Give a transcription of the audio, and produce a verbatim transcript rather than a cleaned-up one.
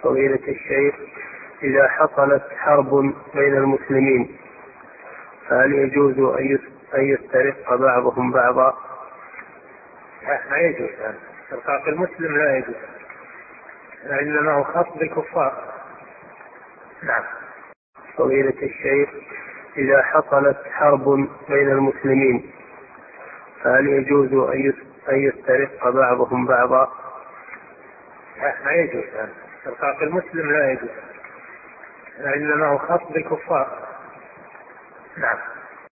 فضيلة الشيخ، إذا حصلت حرب بين المسلمين فهل يجوز أن يسترق بعضهم بعضا؟ ما يجوز، استرقاق المسلم لا يجوز، إنما هو خاص بالكفار. نعم. فضيلة الشيخ، إذا حصلت حرب بين المسلمين فهل يجوز أن يسترق بعضهم بعضا؟ ما يجوز، استرقاق المسلم لا يجوز، إنما هو خاص بالكفار. نعم.